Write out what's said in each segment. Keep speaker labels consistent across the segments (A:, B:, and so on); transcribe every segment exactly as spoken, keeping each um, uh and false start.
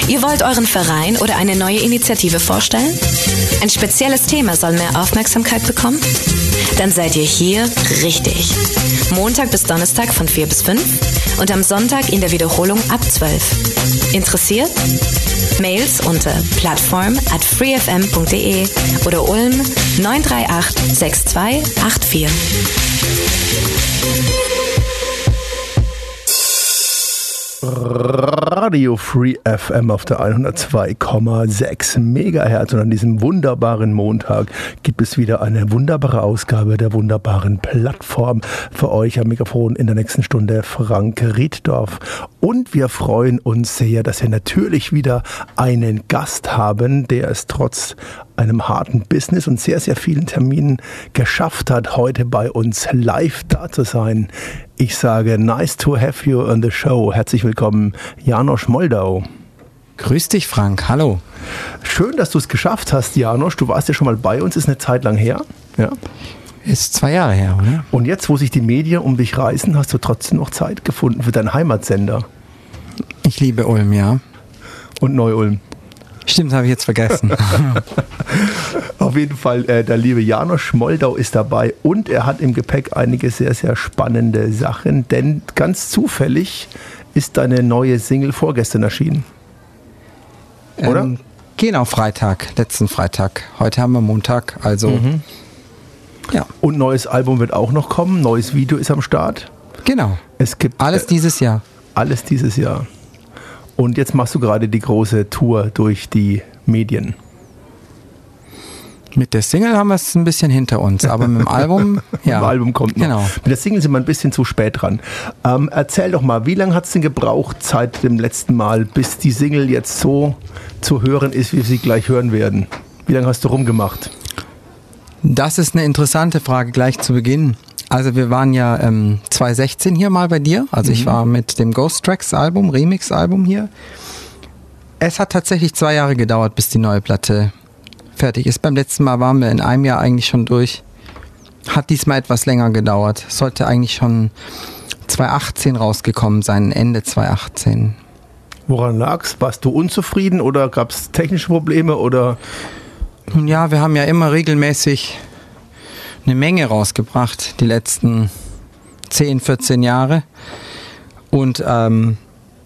A: Ihr wollt euren Verein oder eine neue Initiative vorstellen? Ein spezielles Thema soll mehr Aufmerksamkeit bekommen? Dann seid ihr hier richtig. Montag bis Donnerstag von vier bis fünf und am Sonntag in der Wiederholung ab zwölf. Interessiert? Mails unter plattform at freefm.de oder Ulm neun drei acht sechs zwei acht vier.
B: Radio Free F M auf der hundertzwei Komma sechs Megahertz und an diesem wunderbaren Montag gibt es wieder eine wunderbare Ausgabe der wunderbaren Plattform für euch am Mikrofon in der nächsten Stunde Frank Rieddorf. Und wir freuen uns sehr, dass wir natürlich wieder einen Gast haben, der es trotz einem harten Business und sehr, sehr vielen Terminen geschafft hat, heute bei uns live da zu sein. Ich sage, nice to have you on the show. Herzlich willkommen, Janosch Moldau.
C: Grüß dich, Frank. Hallo.
B: Schön, dass du es geschafft hast, Janosch. Du warst ja schon mal bei uns, ist eine Zeit lang her. Ja.
C: Ist zwei Jahre her, oder?
B: Und jetzt, wo sich die Medien um dich reißen, hast du trotzdem noch Zeit gefunden für deinen Heimatsender.
C: Ich liebe Ulm, ja.
B: Und Neu-Ulm.
C: Stimmt, habe ich jetzt vergessen.
B: Auf jeden Fall, äh, der liebe Janosch Moldau ist dabei und er hat im Gepäck einige sehr, sehr spannende Sachen, denn ganz zufällig ist deine neue Single vorgestern erschienen. Oder?
C: Ähm, genau, Freitag, letzten Freitag. Heute haben wir Montag, also
B: Mhm.
C: ja.
B: Und neues Album wird auch noch kommen, neues Video ist am Start.
C: Genau,
B: Es gibt
C: alles
B: äh,
C: dieses Jahr.
B: alles dieses Jahr. Und jetzt machst du gerade die große Tour durch die Medien.
C: Mit der Single haben wir es ein bisschen hinter uns, aber mit dem Album, ja.
B: Im Album kommt noch.
C: Genau.
B: Mit der Single sind wir ein bisschen zu spät dran. Ähm, erzähl doch mal, wie lange hat es denn gebraucht seit dem letzten Mal, bis die Single jetzt so zu hören ist, wie wir sie gleich hören werden? Wie lange hast du rumgemacht?
C: Das ist eine interessante Frage gleich zu Beginn. Also wir waren ja ähm, zwanzig sechzehn hier mal bei dir. Also ich war mit dem Ghost Tracks Album, Remix Album hier. Es hat tatsächlich zwei Jahre gedauert, bis die neue Platte fertig ist. Beim letzten Mal waren wir in einem Jahr eigentlich schon durch. Hat diesmal etwas länger gedauert. Sollte eigentlich schon zwanzig achtzehn rausgekommen sein, Ende zwanzig achtzehn.
B: Woran lag's? Warst du unzufrieden oder gab es technische Probleme? Oder?
C: Nun ja, wir haben ja immer regelmäßig eine Menge rausgebracht, die letzten zehn, vierzehn Jahre. Und ähm,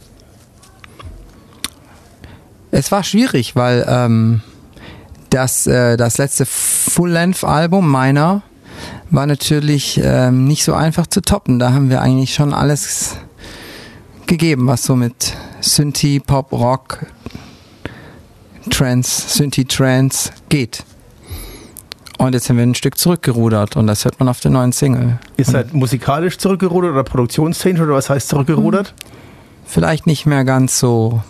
C: es war schwierig, weil ähm, das, äh, das letzte Full-Length-Album meiner war natürlich ähm, nicht so einfach zu toppen. Da haben wir eigentlich schon alles gegeben, was so mit Synthie, Pop, Rock, Trance, Synthie, Trance geht. Und jetzt haben wir ein Stück zurückgerudert und das hört man auf der neuen Single.
B: Ihr seid musikalisch zurückgerudert oder produktionstechnisch oder was heißt zurückgerudert?
C: Vielleicht nicht mehr ganz so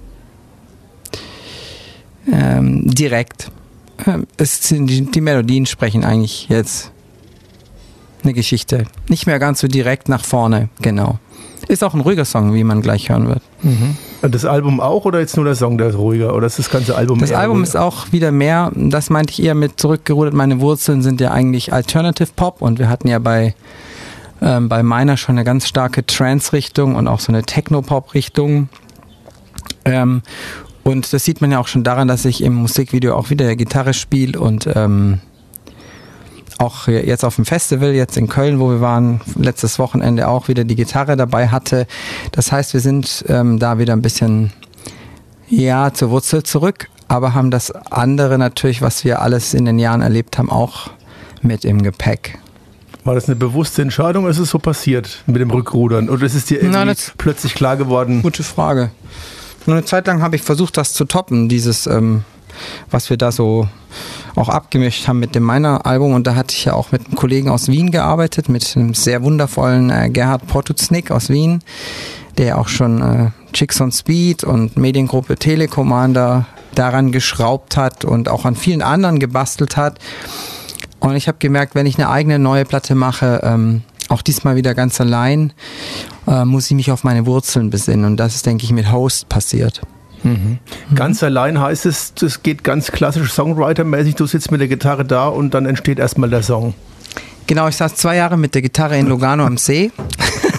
C: ähm, direkt. Ähm, es sind die, die Melodien sprechen eigentlich jetzt eine Geschichte. Nicht mehr ganz so direkt nach vorne, genau. Ist auch ein ruhiger Song, wie man gleich hören wird.
B: Mhm. Und das Album auch oder jetzt nur der Song, der ist ruhiger? Oder ist das ganze Album
C: Das
B: eher
C: Album
B: ruhiger?
C: ist auch wieder mehr, das meinte ich eher mit zurückgerudert. Meine Wurzeln sind ja eigentlich Alternative Pop und wir hatten ja bei, ähm, bei meiner schon eine ganz starke Trance-Richtung und auch so eine Techno-Pop-Richtung. Ähm, und das sieht man ja auch schon daran, dass ich im Musikvideo auch wieder Gitarre spiele und ähm, auch jetzt auf dem Festival, jetzt in Köln, wo wir waren, letztes Wochenende auch wieder die Gitarre dabei hatte. Das heißt, wir sind ähm, da wieder ein bisschen, ja, zur Wurzel zurück, aber haben das andere natürlich, was wir alles in den Jahren erlebt haben, auch mit im Gepäck.
B: War das eine bewusste Entscheidung oder ist es so passiert mit dem Rückrudern? Oder ist es dir irgendwie
C: Nein, das-
B: plötzlich klar geworden?
C: Gute Frage. Nur eine Zeit lang habe ich versucht, das zu toppen, dieses, ähm, was wir da so auch abgemischt haben mit dem Meiner-Album. Und da hatte ich ja auch mit einem Kollegen aus Wien gearbeitet, mit einem sehr wundervollen äh, Gerhard Potuznik aus Wien, der auch schon äh, Chicks on Speed und Mediengruppe Telecommander daran geschraubt hat und auch an vielen anderen gebastelt hat. Und ich habe gemerkt, wenn ich eine eigene neue Platte mache, ähm, auch diesmal wieder ganz allein, äh, muss ich mich auf meine Wurzeln besinnen. Und das ist, denke ich, mit Host passiert.
B: Mhm. Ganz allein heißt es, das geht ganz klassisch Songwriter-mäßig, du sitzt mit der Gitarre da und dann entsteht erstmal der Song.
C: Genau, ich saß zwei Jahre mit der Gitarre in Lugano am See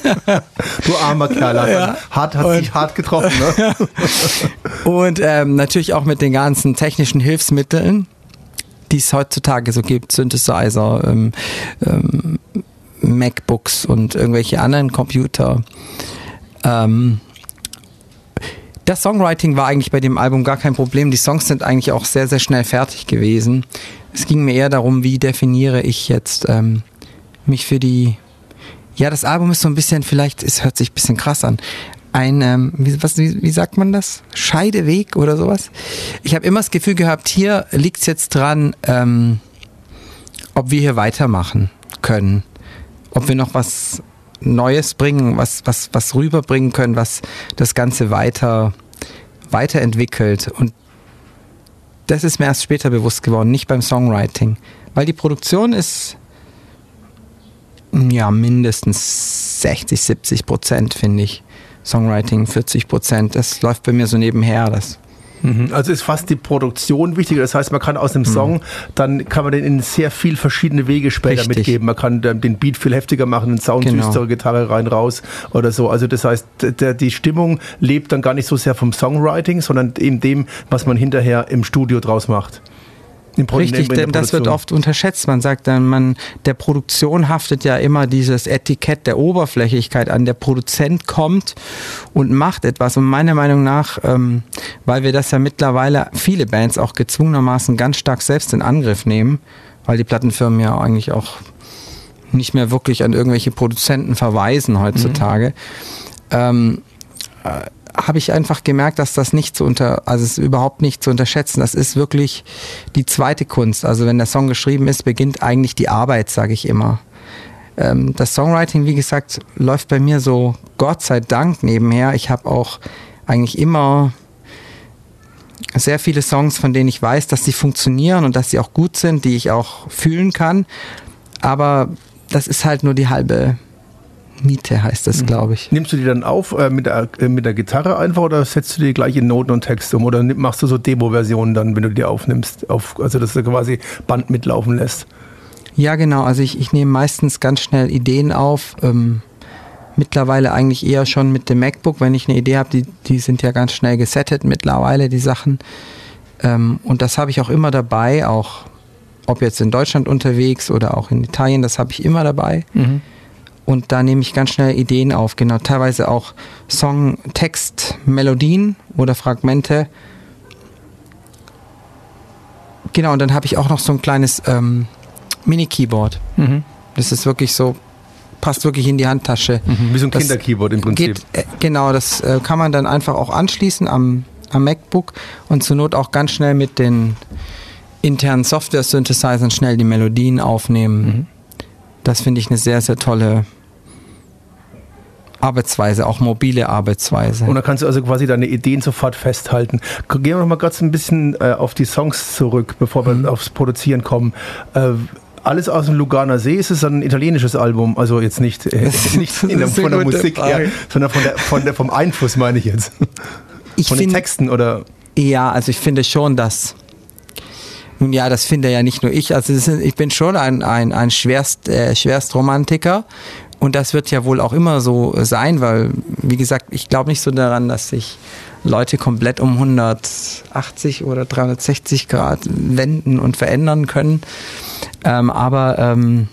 B: Du armer Kerl, hat,
C: Ja.
B: hart, hat sich hart getroffen. Ne?
C: Und ähm, natürlich auch mit den ganzen technischen Hilfsmitteln, die es heutzutage so gibt, Synthesizer, ähm, ähm, MacBooks und irgendwelche anderen Computer. Ähm, das Songwriting war eigentlich bei dem Album gar kein Problem. Die Songs sind eigentlich auch sehr, sehr schnell fertig gewesen. Es ging mir eher darum, wie definiere ich jetzt ähm, mich für die... Ja, das Album ist so ein bisschen, vielleicht, es hört sich ein bisschen krass an, ein, ähm, wie, was, wie, wie sagt man das? Scheideweg oder sowas. Ich habe immer das Gefühl gehabt, hier liegt es jetzt dran, ähm, ob wir hier weitermachen können. Ob wir noch was Neues bringen, was, was, was rüberbringen können, was das Ganze weiter, weiterentwickelt. Und das ist mir erst später bewusst geworden, nicht beim Songwriting. Weil die Produktion ist ja mindestens sechzig, siebzig Prozent, finde ich. Songwriting vierzig Prozent. Das läuft bei mir so nebenher. Das
B: Also ist fast die Produktion wichtiger. Das heißt, man kann aus einem Song, mhm. dann kann man den in sehr viel verschiedene Wege später
C: Richtig.
B: mitgeben. Man kann den Beat viel heftiger machen, den Sound,
C: Genau.
B: düstere Gitarre rein, raus oder so. Also das heißt, der, die Stimmung lebt dann gar nicht so sehr vom Songwriting, sondern eben dem, was man hinterher im Studio draus macht. Im Pro-
C: Richtig,
B: in der
C: denn das wird
B: Produktion.
C: oft unterschätzt. Man sagt dann, man, der Produktion haftet ja immer dieses Etikett der Oberflächlichkeit an. Der Produzent kommt und macht etwas. Und meiner Meinung nach, ähm, weil wir das ja mittlerweile viele Bands auch gezwungenermaßen ganz stark selbst in Angriff nehmen, weil die Plattenfirmen ja eigentlich auch nicht mehr wirklich an irgendwelche Produzenten verweisen heutzutage, mhm. ähm, äh, habe ich einfach gemerkt, dass das nicht zu unter, also es ist überhaupt nicht zu unterschätzen. Das ist wirklich die zweite Kunst. Also wenn der Song geschrieben ist, beginnt eigentlich die Arbeit, sage ich immer. Ähm, das Songwriting, wie gesagt, läuft bei mir so Gott sei Dank nebenher. Ich habe auch eigentlich immer sehr viele Songs, von denen ich weiß, dass sie funktionieren und dass sie auch gut sind, die ich auch fühlen kann. Aber das ist halt nur die halbe Miete, heißt das, glaube ich.
B: Nimmst du die dann auf äh, mit, der, äh, mit der Gitarre einfach oder setzt du die gleich in Noten und Text um? Oder machst du so Demo-Versionen dann, wenn du die aufnimmst? Auf, also dass du quasi Band mitlaufen lässt?
C: Ja, genau. Also ich, ich nehme meistens ganz schnell Ideen auf. Ähm, mittlerweile eigentlich eher schon mit dem MacBook, wenn ich eine Idee habe, die, die sind ja ganz schnell gesettet mittlerweile, die Sachen. Ähm, und das habe ich auch immer dabei, auch ob jetzt in Deutschland unterwegs oder auch in Italien, das habe ich immer dabei. Mhm. Und da nehme ich ganz schnell Ideen auf, genau, teilweise auch Song, Text, Melodien oder Fragmente. Genau, und dann habe ich auch noch so ein kleines ähm, Mini-Keyboard. Mhm. Das ist wirklich so, passt wirklich in die Handtasche.
B: Mhm, wie so ein Kinder-Keyboard im Prinzip.
C: Geht, äh, genau, das äh, kann man dann einfach auch anschließen am, am MacBook und zur Not auch ganz schnell mit den internen Software-Synthesizern schnell die Melodien aufnehmen. Mhm. Das finde ich eine sehr, sehr tolle Arbeitsweise, auch mobile Arbeitsweise.
B: Und dann kannst du also quasi deine Ideen sofort festhalten. Gehen wir noch mal kurz ein bisschen äh, auf die Songs zurück, bevor wir mhm. aufs Produzieren kommen. Äh, alles aus dem Luganer See, ist es ein italienisches Album? Also jetzt nicht, äh, nicht in der, von der Musik her, sondern von der, von der, vom Einfluss meine ich jetzt.
C: Ich
B: von
C: find,
B: den Texten oder?
C: Ja, also ich finde schon, dass nun ja, das finde ja nicht nur ich, also ist, ich bin schon ein, ein, ein Schwerst, äh, Schwerstromantiker und das wird ja wohl auch immer so sein, weil, wie gesagt, ich glaube nicht so daran, dass sich Leute komplett um hundertachtzig oder dreihundertsechzig Grad wenden und verändern können, ähm, aber ähm,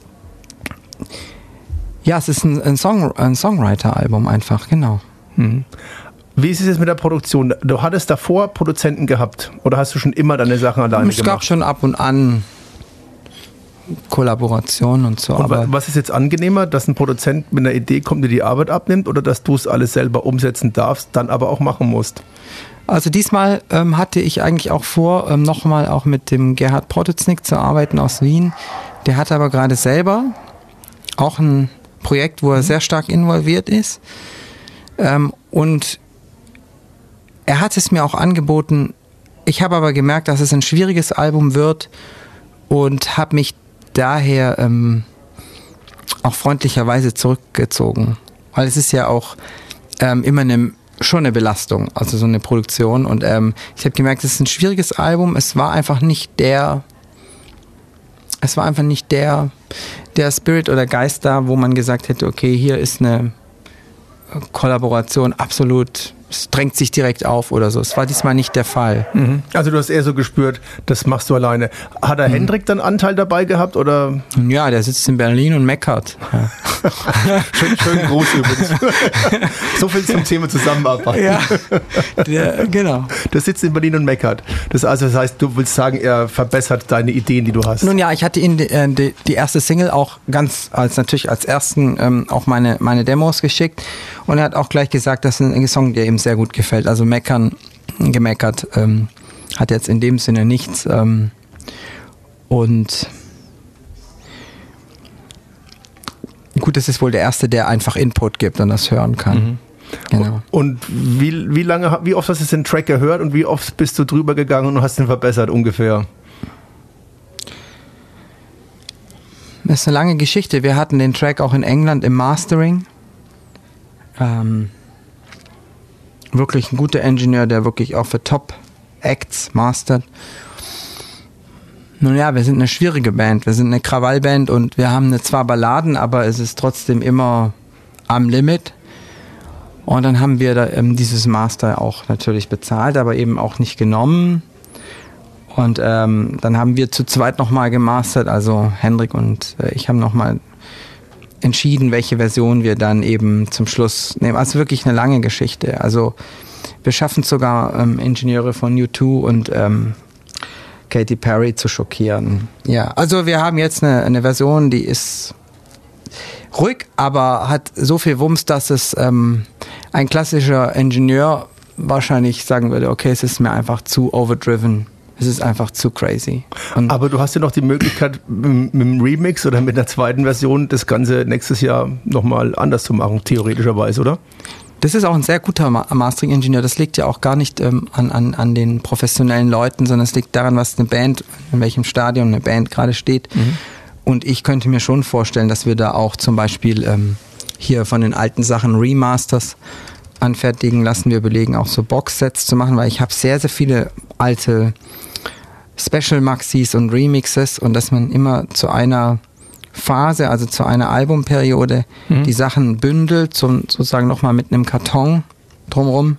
C: ja, es ist ein, ein, Song, ein Songwriter-Album einfach, genau.
B: Mhm. Wie ist es jetzt mit der Produktion? Du hattest davor Produzenten gehabt oder hast du schon immer deine Sachen alleine
C: es
B: gemacht?
C: Es gab schon ab und an Kollaboration und so.
B: Und
C: aber
B: was ist jetzt angenehmer, dass ein Produzent mit einer Idee kommt, die die Arbeit abnimmt oder dass du es alles selber umsetzen darfst, dann aber auch machen musst?
C: Also diesmal ähm, hatte ich eigentlich auch vor, ähm, nochmal auch mit dem Gerhard Potocnik zu arbeiten aus Wien. Der hat aber gerade selber auch ein Projekt, wo er sehr stark involviert ist. Ähm, und er hat es mir auch angeboten. Ich habe aber gemerkt, dass es ein schwieriges Album wird und habe mich daher ähm, auch freundlicherweise zurückgezogen. Weil es ist ja auch ähm, immer eine, schon eine Belastung, also so eine Produktion. Und ähm, ich habe gemerkt, es ist ein schwieriges Album. Es war einfach nicht der Es war einfach nicht der, der Spirit oder Geist da, wo man gesagt hätte, okay, hier ist eine Kollaboration absolut, es drängt sich direkt auf oder so. Es war diesmal nicht der Fall.
B: Mhm. Also du hast eher so gespürt, das machst du alleine. Hat der mhm. Hendrik dann Anteil dabei gehabt? Oder?
C: Ja, der sitzt in Berlin und meckert. Ja.
B: schön, schön groß übrigens. So viel zum Thema Zusammenarbeit.
C: Ja, der, genau.
B: Der sitzt in Berlin und meckert. Das, also, das heißt, du willst sagen, er verbessert deine Ideen, die du hast.
C: Nun ja, ich hatte ihn die, die, die erste Single auch ganz, als natürlich als ersten ähm, auch meine, meine Demos geschickt. Und er hat auch gleich gesagt, das ist ein Song, der ihm sehr gut gefällt. Also meckern, gemeckert, ähm, hat jetzt in dem Sinne nichts. Ähm, und gut, das ist wohl der Erste, der einfach Input gibt und das hören kann. Mhm. Genau.
B: Und wie, wie lange, wie oft hast du den Track gehört und wie oft bist du drüber gegangen und hast ihn verbessert ungefähr?
C: Das ist eine lange Geschichte. Wir hatten den Track auch in England im Mastering. Ähm, wirklich ein guter Ingenieur, der wirklich auch für Top-Acts mastert. Nun ja, wir sind eine schwierige Band. Wir sind eine Krawallband und wir haben eine zwar Balladen, aber es ist trotzdem immer am Limit. Und dann haben wir da ähm, dieses Master auch natürlich bezahlt, aber eben auch nicht genommen. Und ähm, dann haben wir zu zweit nochmal gemastert, also Hendrik und äh, ich haben nochmal entschieden, welche Version wir dann eben zum Schluss nehmen. Also wirklich eine lange Geschichte. Also wir schaffen es sogar, ähm, Ingenieure von U zwei und ähm, Katy Perry zu schockieren. Ja, also wir haben jetzt eine, eine Version, die ist ruhig, aber hat so viel Wumms, dass es ähm, ein klassischer Ingenieur wahrscheinlich sagen würde, okay, es ist mir einfach zu overdriven. Es ist einfach zu crazy. Und
B: aber du hast ja noch die Möglichkeit, mit, mit einem Remix oder mit einer zweiten Version das Ganze nächstes Jahr nochmal anders zu machen, theoretischerweise, oder?
C: Das ist auch ein sehr guter Mastering-Ingenieur. Das liegt ja auch gar nicht ähm, an, an, an den professionellen Leuten, sondern es liegt daran, was eine Band, in welchem Stadium eine Band gerade steht. Mhm. Und ich könnte mir schon vorstellen, dass wir da auch zum Beispiel ähm, hier von den alten Sachen Remasters anfertigen lassen. Wir überlegen auch so Boxsets zu machen, weil ich habe sehr, sehr viele alte Special Maxis und Remixes und dass man immer zu einer Phase, also zu einer Albumperiode, mhm. die Sachen bündelt, so, sozusagen nochmal mit einem Karton drumherum,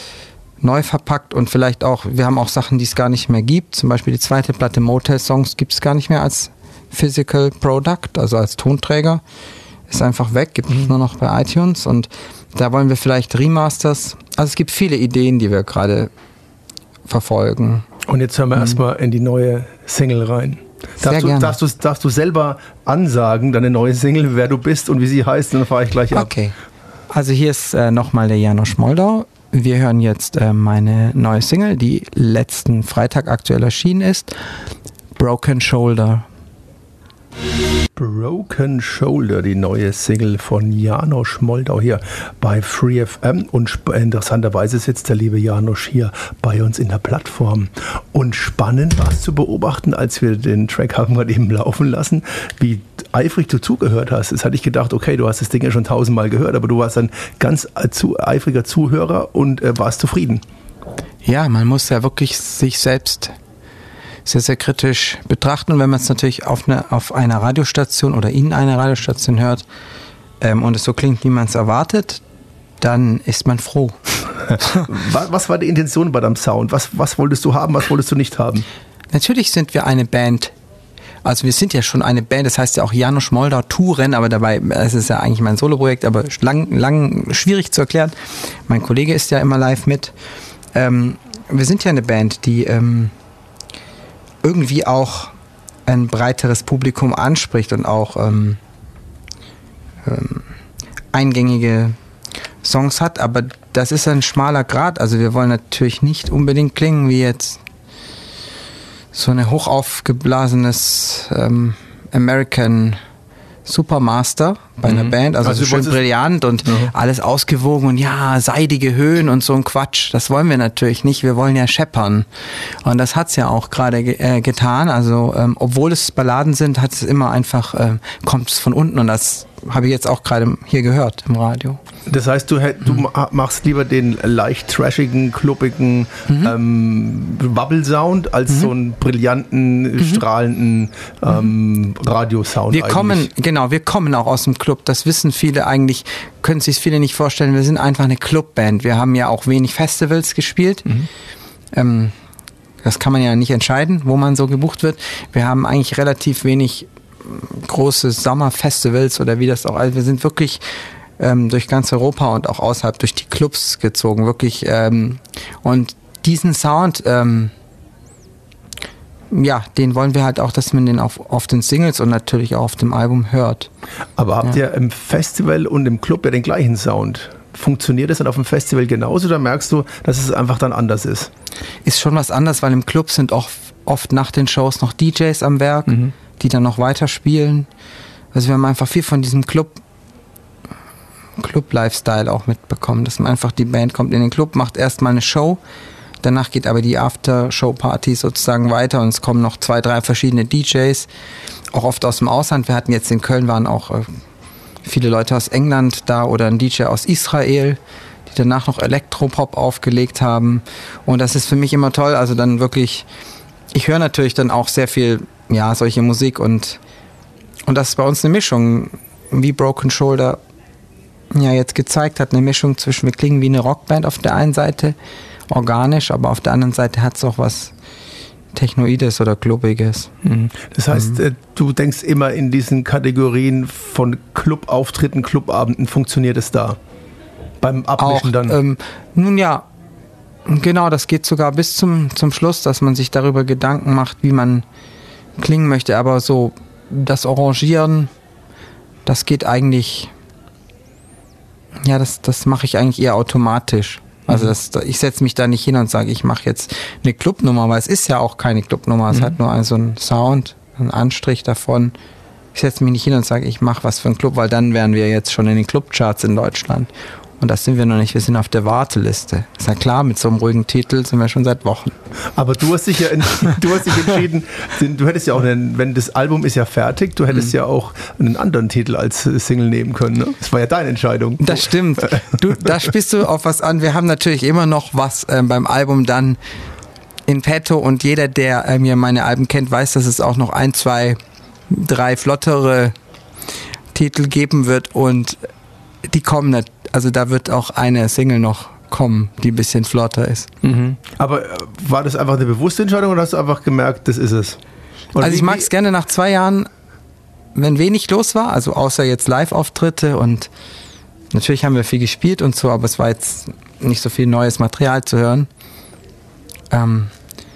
C: neu verpackt und vielleicht auch, wir haben auch Sachen, die es gar nicht mehr gibt, zum Beispiel die zweite Platte Motel Songs gibt es gar nicht mehr als Physical Product, also als Tonträger, ist einfach weg, gibt es mhm. nur noch bei iTunes und da wollen wir vielleicht Remasters, also es gibt viele Ideen, die wir gerade verfolgen.
B: Und jetzt hören wir mhm. erstmal in die neue Single rein. Darfst du, darfst, du, darfst du selber ansagen, deine neue Single, wer du bist und wie sie heißt, dann fahre ich gleich ab.
C: Okay, also hier ist äh, nochmal der Janosch Moldau. Wir hören jetzt äh, meine neue Single, die letzten Freitag aktuell erschienen ist, Broken Shoulder.
B: Broken Shoulder, die neue Single von Janosch Moldau hier bei Free F M und sp- interessanterweise sitzt der liebe Janosch hier bei uns in der Plattform und spannend war es zu beobachten, als wir den Track haben gerade eben laufen lassen, wie eifrig du zugehört hast. Jetzt hatte ich gedacht, okay, du hast das Ding ja schon tausendmal gehört, aber du warst ein ganz zu, eifriger Zuhörer und äh, warst zufrieden.
C: Ja, man muss ja wirklich sich selbst sehr, sehr kritisch betrachten. Und wenn man es natürlich auf, eine, auf einer Radiostation oder in einer Radiostation hört ähm, und es so klingt, wie man es erwartet, dann ist man froh.
B: Was war die Intention bei deinem Sound? Was, was wolltest du haben, was wolltest du nicht haben?
C: Natürlich sind wir eine Band. Also wir sind ja schon eine Band, das heißt ja auch Janosch Moldau Touren, aber dabei, es ist ja eigentlich mein Soloprojekt, aber lang, lang schwierig zu erklären. Mein Kollege ist ja immer live mit. Ähm, wir sind ja eine Band, die ähm, irgendwie auch ein breiteres Publikum anspricht und auch ähm, ähm, eingängige Songs hat, aber das ist ein schmaler Grat, also wir wollen natürlich nicht unbedingt klingen wie jetzt so ein hochaufgeblasenes ähm, American Supermaster bei einer mhm. Band, also, also so schön brillant und ja. alles ausgewogen und ja, seidige Höhen und so ein Quatsch. Das wollen wir natürlich nicht, wir wollen ja scheppern. Und das hat's ja auch gerade ge- äh, getan. Also ähm, obwohl es Balladen sind, hat es immer einfach, äh, kommt es von unten und das habe ich jetzt auch gerade hier gehört im Radio.
B: Das heißt, du, du mhm. machst lieber den leicht trashigen, kluppigen mhm. ähm, Bubble-Sound als mhm. so einen brillanten, mhm. strahlenden ähm, Radiosound.
C: Wir eigentlich. kommen, genau, wir kommen auch aus dem Club. Das wissen viele eigentlich, können sich viele nicht vorstellen. Wir sind einfach eine Clubband. Wir haben ja auch wenig Festivals gespielt. Mhm. Ähm, das kann man ja nicht entscheiden, wo man so gebucht wird. Wir haben eigentlich relativ wenig große Sommerfestivals oder wie das auch. Also wir sind wirklich ähm, durch ganz Europa und auch außerhalb durch die Clubs gezogen, wirklich. Ähm, und diesen Sound, ähm, ja, den wollen wir halt auch, dass man den auf, auf den Singles und natürlich auch auf dem Album hört.
B: Aber habt ja. ihr im Festival und im Club ja den gleichen Sound? Funktioniert das dann auf dem Festival genauso oder merkst du, dass es einfach dann anders ist?
C: Ist schon was anderes, weil im Club sind auch oft nach den Shows noch D Js am Werk, mhm. die dann noch weiter spielen. Also wir haben einfach viel von diesem Club Club-Lifestyle auch mitbekommen, dass man einfach, die Band kommt in den Club, macht erstmal eine Show, danach geht aber die After-Show-Party sozusagen weiter und es kommen noch zwei, drei verschiedene D Js, auch oft aus dem Ausland. Wir hatten jetzt in Köln, waren auch äh, viele Leute aus England da oder ein D J aus Israel, die danach noch Elektropop aufgelegt haben und das ist für mich immer toll, also dann wirklich, ich höre natürlich dann auch sehr viel, ja, solche Musik und und das ist bei uns eine Mischung, wie Broken Shoulder ja jetzt gezeigt hat, eine Mischung zwischen, wir klingen wie eine Rockband auf der einen Seite, organisch, aber auf der anderen Seite hat es auch was Technoides oder Klubbiges.
B: Das heißt, mhm. du denkst immer in diesen Kategorien von Clubauftritten, Clubabenden, funktioniert es da? Beim Abmischen
C: auch,
B: dann?
C: Ähm, nun ja, genau, das geht sogar bis zum, zum Schluss, dass man sich darüber Gedanken macht, wie man klingen möchte, aber so das Arrangieren, das geht eigentlich, ja, das, das mache ich eigentlich eher automatisch. Also das, ich setze mich da nicht hin und sage, ich mache jetzt eine Clubnummer, weil es ist ja auch keine Clubnummer, es mhm. hat nur ein, so einen Sound, einen Anstrich davon. Ich setze mich nicht hin und sage, ich mache was für einen Club, weil dann wären wir jetzt schon in den Clubcharts in Deutschland. Und das sind wir noch nicht, wir sind auf der Warteliste. Ist ja klar, mit so einem ruhigen Titel sind wir schon seit Wochen.
B: Aber du hast dich ja du hast dich entschieden, du hättest ja auch, einen, wenn das Album ist ja fertig, du hättest mhm. ja auch einen anderen Titel als Single nehmen können. Ne? Das war ja deine Entscheidung.
C: Das stimmt. Du, da spielst du auf was an. Wir haben natürlich immer noch was ähm, beim Album dann in petto und jeder, der äh, mir meine Alben kennt, weiß, dass es auch noch ein, zwei, drei flottere Titel geben wird und die kommen nicht. Also da wird auch eine Single noch kommen, die ein bisschen flotter ist.
B: Mhm. Aber war das einfach eine bewusste Entscheidung oder hast du einfach gemerkt, das ist es?
C: Oder also ich mag es gerne nach zwei Jahren, wenn wenig los war, also außer jetzt Live-Auftritte und natürlich haben wir viel gespielt und so, aber es war jetzt nicht so viel neues Material zu hören. Ähm,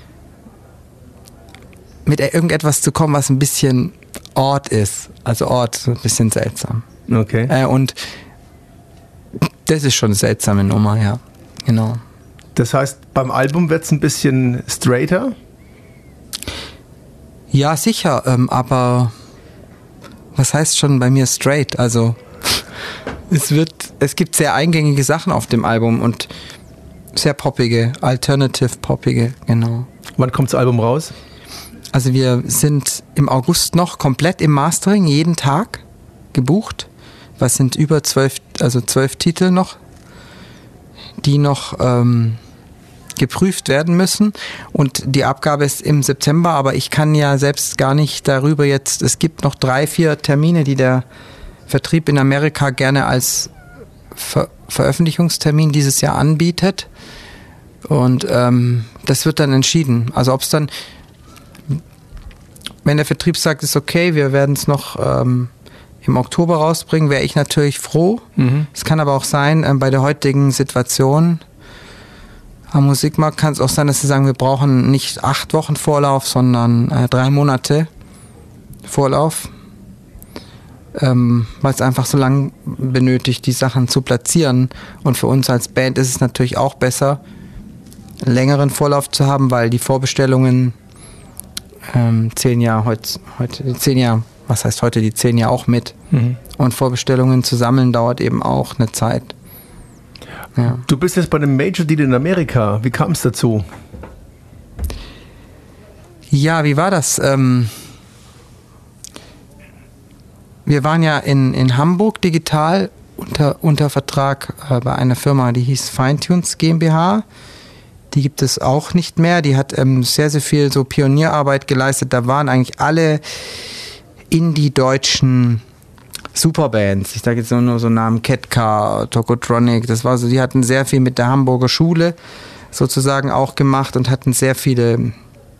C: mit irgendetwas zu kommen, was ein bisschen Ort ist, also Ort, ein bisschen seltsam.
B: Okay.
C: Äh, und das ist schon eine seltsame Nummer, ja. Genau.
B: Das heißt, beim Album wird es ein bisschen straighter?
C: Ja, sicher, ähm, aber was heißt schon bei mir straight? Also es wird, es gibt sehr eingängige Sachen auf dem Album und sehr poppige, alternative poppige, genau.
B: Wann kommt das Album raus?
C: Also wir sind im August noch komplett im Mastering, jeden Tag gebucht. Was sind über zwölf, also zwölf Titel noch, die noch ähm, geprüft werden müssen. Und die Abgabe ist im September, aber ich kann ja selbst gar nicht darüber jetzt, es gibt noch drei, vier Termine, die der Vertrieb in Amerika gerne als Ver- Veröffentlichungstermin dieses Jahr anbietet. Und ähm, das wird dann entschieden. Also ob es dann, wenn der Vertrieb sagt, ist okay, wir werden es noch ähm, im Oktober rausbringen, wäre ich natürlich froh. Mhm. Es kann aber auch sein, äh, bei der heutigen Situation am Musikmarkt kann es auch sein, dass sie sagen, wir brauchen nicht acht Wochen Vorlauf, sondern äh, drei Monate Vorlauf, ähm, weil es einfach so lange benötigt, die Sachen zu platzieren. Und für uns als Band ist es natürlich auch besser, einen längeren Vorlauf zu haben, weil die Vorbestellungen ähm, zählen ja heute, heute zehn Jahre. Was heißt heute, die zehn ja auch mit. Mhm. Und Vorbestellungen zu sammeln dauert eben auch eine Zeit. Ja.
B: Du bist jetzt bei einem Major-Deal in Amerika. Wie kam es dazu?
C: Ja, wie war das? Ähm wir waren ja in, in Hamburg digital unter, unter Vertrag äh, bei einer Firma, die hieß Feintunes GmbH. Die gibt es auch nicht mehr. Die hat ähm, sehr, sehr viel so Pionierarbeit geleistet. Da waren eigentlich alle Indie-deutschen Superbands. Ich sage jetzt nur so Namen Ketka, Tokotronic. Das war so, die hatten sehr viel mit der Hamburger Schule sozusagen auch gemacht und hatten sehr viele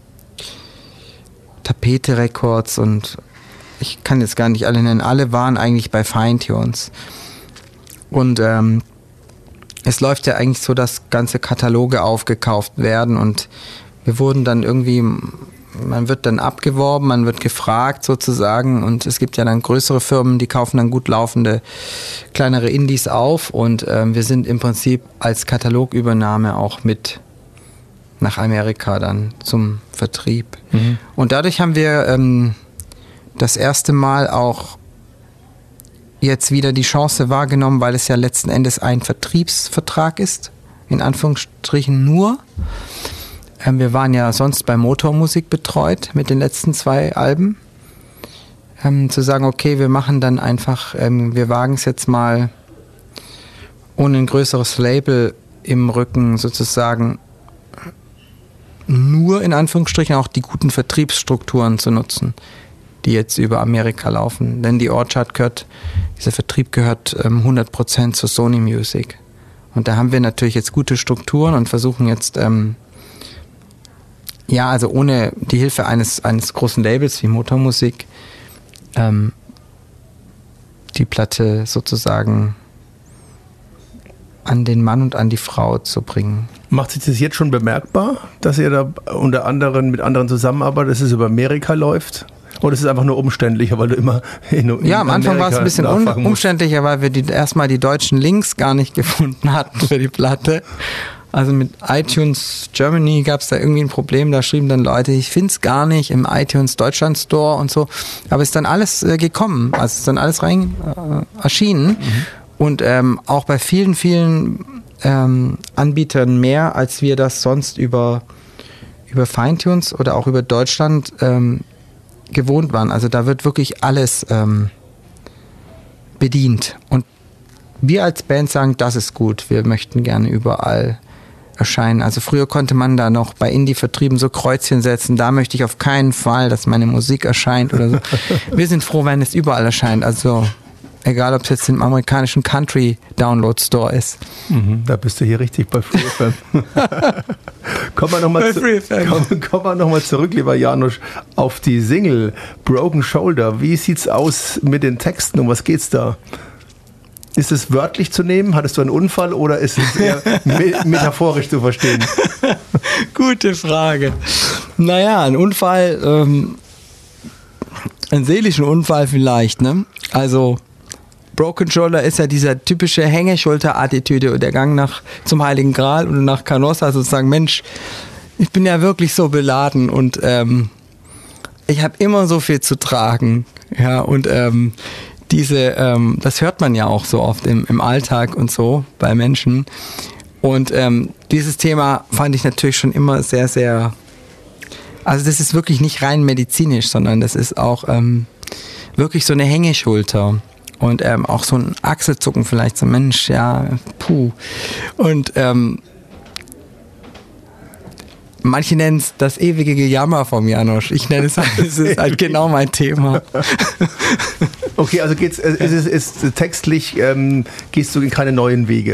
C: Tapete-Records und ich kann jetzt gar nicht alle nennen. Alle waren eigentlich bei Feintunes. Und ähm, es läuft ja eigentlich so, dass ganze Kataloge aufgekauft werden und wir wurden dann irgendwie, man wird dann abgeworben, man wird gefragt sozusagen und es gibt ja dann größere Firmen, die kaufen dann gut laufende kleinere Indies auf und ähm, wir sind im Prinzip als Katalogübernahme auch mit nach Amerika dann zum Vertrieb. Mhm. Und dadurch haben wir ähm, das erste Mal auch jetzt wieder die Chance wahrgenommen, weil es ja letzten Endes ein Vertriebsvertrag ist, in Anführungsstrichen nur. Ähm, wir waren ja sonst bei Motormusik betreut mit den letzten zwei Alben. Ähm, zu sagen, okay, wir machen dann einfach, ähm, wir wagen es jetzt mal ohne ein größeres Label im Rücken sozusagen nur in Anführungsstrichen auch die guten Vertriebsstrukturen zu nutzen, die jetzt über Amerika laufen. Denn die Orchard gehört, dieser Vertrieb gehört ähm, hundert Prozent zu Sony Music. Und da haben wir natürlich jetzt gute Strukturen und versuchen jetzt, ähm, ja, also ohne die Hilfe eines, eines großen Labels wie Motormusik, ähm, die Platte sozusagen an den Mann und an die Frau zu bringen.
B: Macht sich das jetzt schon bemerkbar, dass ihr da unter anderem mit anderen zusammenarbeitet, dass es über Amerika läuft? Oder ist es einfach nur umständlicher, weil du immer in, in
C: Ja, am Anfang
B: Amerika
C: war es ein bisschen un- umständlicher, weil wir die, erstmal die deutschen Links gar nicht gefunden hatten für die Platte. Also mit iTunes Germany gab es da irgendwie ein Problem, da schrieben dann Leute, ich finde es gar nicht im iTunes Deutschland Store und so. Aber es ist dann alles äh, gekommen, also es ist dann alles rein äh, erschienen. Mhm. Und ähm, auch bei vielen, vielen ähm, Anbietern mehr, als wir das sonst über, über Feintunes oder auch über Deutschland ähm, gewohnt waren. Also da wird wirklich alles ähm, bedient. Und wir als Band sagen, das ist gut. Wir möchten gerne überall erscheinen. Also früher konnte man da noch bei Indie-Vertrieben so Kreuzchen setzen. Da möchte ich auf keinen Fall, dass meine Musik erscheint oder so. Wir sind froh, wenn es überall erscheint. Also egal, ob es jetzt im amerikanischen Country-Download-Store ist.
B: Mhm, da bist du hier richtig bei Free F M. Kommen wir nochmal zu, komm, komm mal noch mal zurück, lieber Janusz, auf die Single Broken Shoulder. Wie sieht's aus mit den Texten? Um was geht's da? Ist es wörtlich zu nehmen? Hattest du einen Unfall oder ist es eher me- metaphorisch zu verstehen?
C: Gute Frage. Naja, ein Unfall, ähm, einen seelischen Unfall vielleicht, ne? Also Broken Shoulder ist ja dieser typische Hängeschulter-Attitüde und der Gang nach zum Heiligen Gral und nach Canossa sozusagen, Mensch, ich bin ja wirklich so beladen und ähm, ich habe immer so viel zu tragen. Ja, und ähm, diese, ähm, das hört man ja auch so oft im, im Alltag und so bei Menschen. Und ähm, dieses Thema fand ich natürlich schon immer sehr, sehr, also das ist wirklich nicht rein medizinisch, sondern das ist auch ähm, wirklich so eine Hängeschulter. Und ähm, auch so ein Achselzucken vielleicht, so Mensch, ja, puh. Und ähm, manche nennen es das ewige Gejammer vom Janusz. Ich nenne es halt, es ist halt genau mein Thema.
B: Okay, also geht's, ist es ist, ist textlich, ähm, gehst du in keine neuen Wege?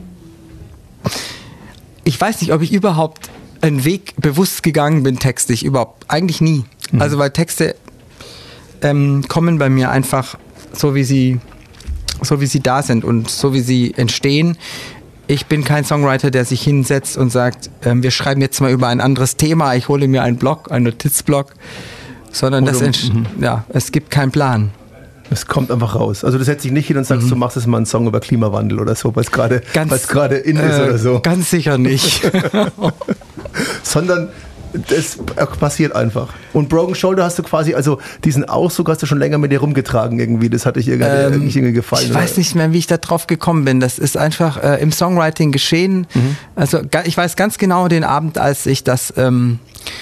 C: Ich weiß nicht, ob ich überhaupt einen Weg bewusst gegangen bin, textlich, überhaupt. Eigentlich nie. Mhm. Also weil Texte ähm, kommen bei mir einfach so wie sie, so wie sie da sind und so wie sie entstehen. Ich bin kein Songwriter, der sich hinsetzt und sagt, ähm, wir schreiben jetzt mal über ein anderes Thema, ich hole mir einen Blog, einen Notizblock, sondern das ent- mhm. ja, es gibt keinen Plan.
B: Es kommt einfach raus. Also du setzt dich nicht hin und sagst, mhm. du machst jetzt mal einen Song über Klimawandel oder so, weil es gerade in ist äh, oder so.
C: Ganz sicher nicht.
B: Sondern das passiert einfach. Und Broken Shoulder hast du quasi, also diesen Ausdruck hast du schon länger mit dir rumgetragen irgendwie. Das hat dich irgendwie, ähm, irgendwie gefallen.
C: Ich
B: oder?
C: weiß nicht mehr, wie ich da drauf gekommen bin. Das ist einfach äh, im Songwriting geschehen. Mhm. Also ich weiß ganz genau den Abend, als ich das ähm,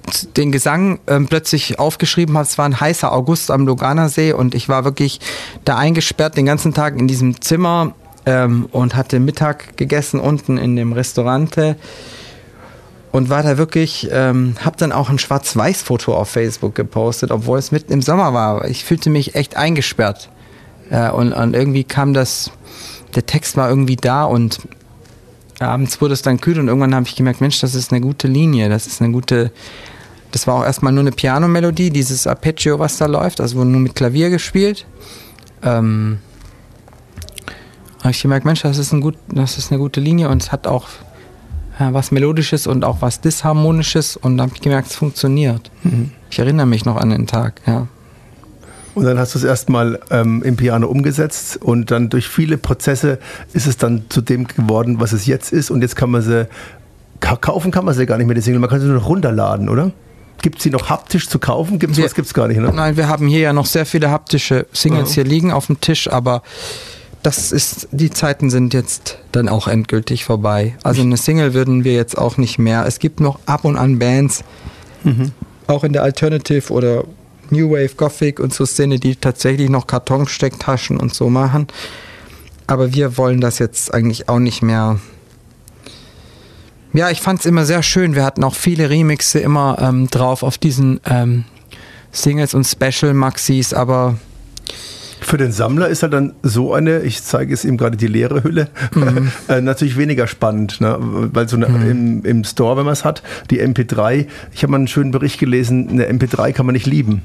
C: den Gesang ähm, plötzlich aufgeschrieben habe. Es war ein heißer August am Luganersee und ich war wirklich da eingesperrt den ganzen Tag in diesem Zimmer ähm, und hatte Mittag gegessen unten in dem Restaurant und war da wirklich, ähm, habe dann auch ein Schwarz-Weiß-Foto auf Facebook gepostet, obwohl es mitten im Sommer war. Ich fühlte mich echt eingesperrt äh, und, und irgendwie kam das, der Text war irgendwie da und abends wurde es dann kühl und irgendwann habe ich gemerkt, Mensch, das ist eine gute Linie, das ist eine gute, das war auch erstmal nur eine Pianomelodie, dieses Arpeggio, was da läuft, also wurde nur mit Klavier gespielt. Ähm, habe ich gemerkt, Mensch, das ist, ein gut, das ist eine gute Linie und es hat auch ja, was Melodisches und auch was Disharmonisches und dann habe ich gemerkt, es funktioniert. Mhm. Ich erinnere mich noch an den Tag, ja.
B: Und dann hast du es erstmal ähm, im Piano umgesetzt und dann durch viele Prozesse ist es dann zu dem geworden, was es jetzt ist. Und jetzt kann man sie, kaufen kann man sie gar nicht mehr, die Single, man kann sie nur noch runterladen, oder? Gibt es sie noch haptisch zu kaufen? Gibt's
C: wir,
B: was gibt es gar nicht, ne?
C: Nein, wir haben hier ja noch sehr viele haptische Singles ja. hier liegen auf dem Tisch, aber das ist, die Zeiten sind jetzt dann auch endgültig vorbei. Also eine Single würden wir jetzt auch nicht mehr. Es gibt noch ab und an Bands, mhm. auch in der Alternative oder New Wave, Gothic und so Szene, die tatsächlich noch Kartonstecktaschen und so machen. Aber wir wollen das jetzt eigentlich auch nicht mehr. Ja, ich fand es immer sehr schön. Wir hatten auch viele Remixe immer ähm, drauf auf diesen ähm, Singles und Special Maxis, aber
B: für den Sammler ist halt dann so eine, ich zeige es ihm gerade die leere Hülle, mhm. äh, natürlich weniger spannend, ne? Weil so eine, mhm. im, im Store, wenn man es hat, die M P drei, ich habe mal einen schönen Bericht gelesen, eine M P drei kann man nicht lieben.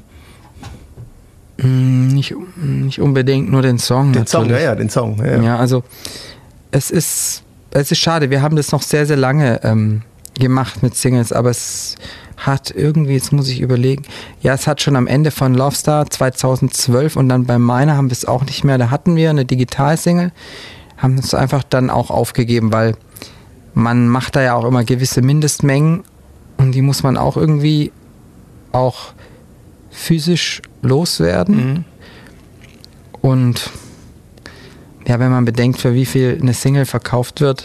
C: Nicht, nicht unbedingt nur den Song.
B: Den
C: natürlich.
B: Song, ja, ja, den Song. Ja, ja.
C: ja, also es ist, es ist schade, wir haben das noch sehr, sehr lange ähm, gemacht mit Singles, aber es hat irgendwie, jetzt muss ich überlegen, ja, es hat schon am Ende von Love Star zweitausendzwölf und dann bei meiner haben wir es auch nicht mehr, da hatten wir eine Digital-Single, haben es einfach dann auch aufgegeben, weil man macht da ja auch immer gewisse Mindestmengen und die muss man auch irgendwie auch physisch loswerden. Mhm. Und ja, wenn man bedenkt, für wie viel eine Single verkauft wird,